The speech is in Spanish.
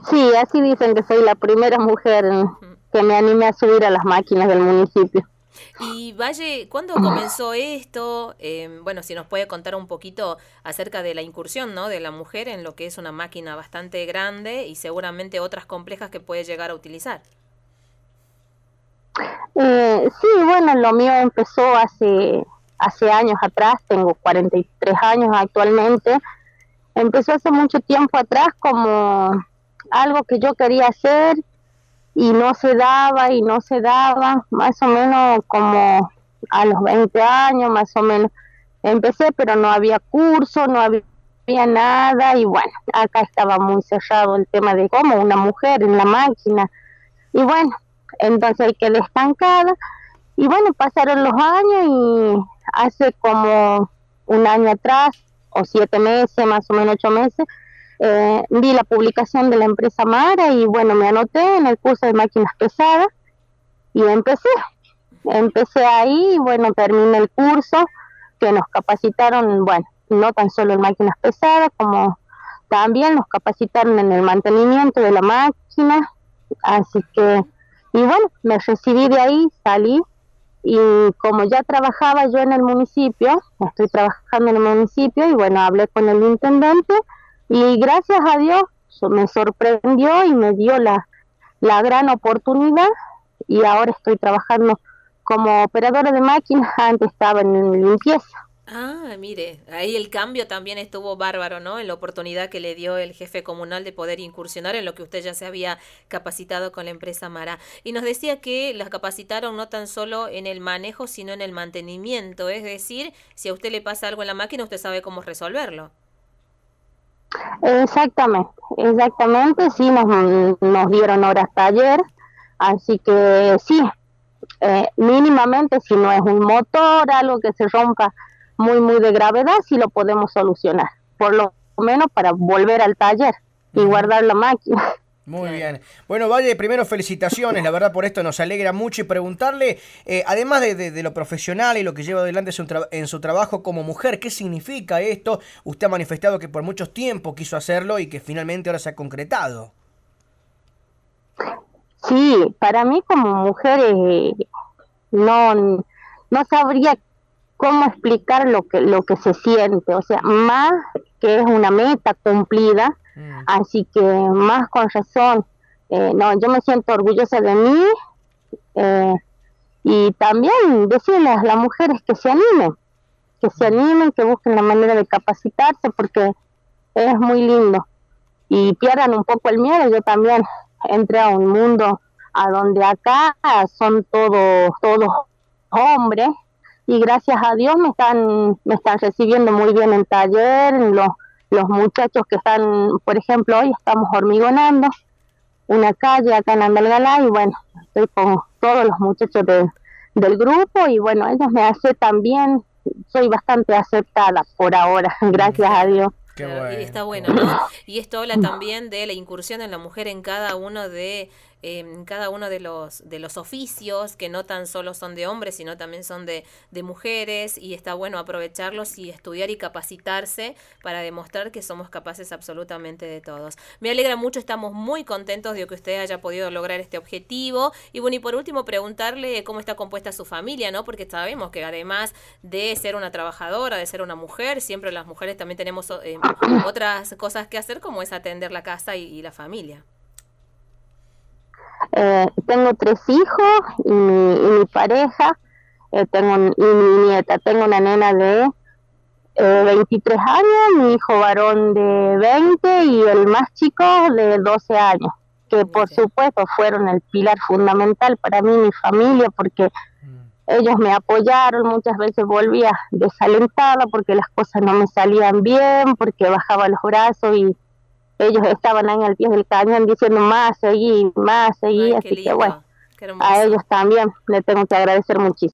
Sí, así dicen que soy la primera mujer Ujú. que me anime a subir a las máquinas del municipio. Y Valle, ¿cuándo comenzó esto? Bueno, si nos puede contar un poquito acerca de la incursión, ¿no? De la mujer en lo que es una máquina bastante grande y seguramente otras complejas que puede llegar a utilizar. Sí, bueno, lo mío empezó hace años atrás, tengo 43 años actualmente. Empezó hace mucho tiempo atrás como algo que yo quería hacer y no se daba y no se daba, más o menos como a los 20 años, más o menos. Empecé, pero no había curso, no había nada y bueno, acá estaba muy cerrado el tema de cómo una mujer en la máquina y bueno, entonces quedé estancada y bueno, pasaron los años y hace como un año atrás, o 7 meses, más o menos 8 meses, vi la publicación de la empresa Mara y bueno, me anoté en el curso de máquinas pesadas y empecé ahí y bueno, terminé el curso que nos capacitaron, bueno, no tan solo en máquinas pesadas, como también nos capacitaron en el mantenimiento de la máquina, así que, y bueno, me recibí de ahí, salí y como ya trabajaba yo en el municipio, estoy trabajando en el municipio y bueno, hablé con el intendente y gracias a Dios me sorprendió y me dio la gran oportunidad y ahora estoy trabajando como operadora de máquinas, antes estaba en limpieza. Ah, mire, ahí el cambio también estuvo bárbaro, ¿no? En la oportunidad que le dio el jefe comunal de poder incursionar en lo que usted ya se había capacitado con la empresa Mara. Y nos decía que las capacitaron no tan solo en el manejo, sino en el mantenimiento. Es decir, si a usted le pasa algo en la máquina, usted sabe cómo resolverlo. Exactamente, exactamente, sí, nos dieron horas taller, así que sí, mínimamente si no es un motor, algo que se rompa muy de gravedad, sí lo podemos solucionar, por lo menos para volver al taller y Ujú. guardar la máquina. Muy Claro. bien. Bueno, Valle, primero felicitaciones, la verdad por esto nos alegra mucho y preguntarle, además de lo profesional y lo que lleva adelante en su trabajo como mujer, ¿qué significa esto? Usted ha manifestado que por mucho tiempo quiso hacerlo y que finalmente ahora se ha concretado. Sí, para mí como mujer no, no sabría cómo explicar lo que se siente, o sea, más que es una meta cumplida, Mm. así que más con razón, no, yo me siento orgullosa de mí eh, y también decirle a las mujeres que se Mm. animen, que busquen la manera de capacitarse porque es muy lindo y pierdan un poco el miedo. Yo también entré a un mundo a donde acá son todos hombres y gracias a Dios me están recibiendo muy bien en taller, los muchachos que están, por ejemplo, hoy estamos hormigonando una calle acá en Andalgalá y bueno, estoy con todos los muchachos del grupo y bueno, ellos me aceptan bien, soy bastante aceptada por ahora, gracias a Claro, Dios. Qué claro, y está bueno, qué bueno, bueno. ¿no? Y esto habla también de la incursión en la mujer en cada uno de los oficios que no tan solo son de hombres, sino también son de mujeres, y está bueno aprovecharlos y estudiar y capacitarse para demostrar que somos capaces absolutamente de todos. Me alegra mucho, estamos muy contentos de que usted haya podido lograr este objetivo. Y bueno, y por último, preguntarle cómo está compuesta su familia, ¿no? Porque sabemos que además de ser una trabajadora, de ser una mujer, siempre las mujeres también tenemos otras cosas que hacer, como es atender la casa y la familia. Tengo 3 hijos y mi pareja, y mi nieta, tengo una nena de 23 años, mi hijo varón de 20 y el más chico de 12 años, que por Mire. supuesto fueron el pilar fundamental para mí y mi familia, porque Mm. ellos me apoyaron, muchas veces volvía desalentada porque las cosas no me salían bien, porque bajaba los brazos y ellos estaban ahí al pie del cañón diciendo más, seguí, Ay, qué así que bueno, lindo, qué a hermoso. ellos también le tengo que agradecer muchísimo.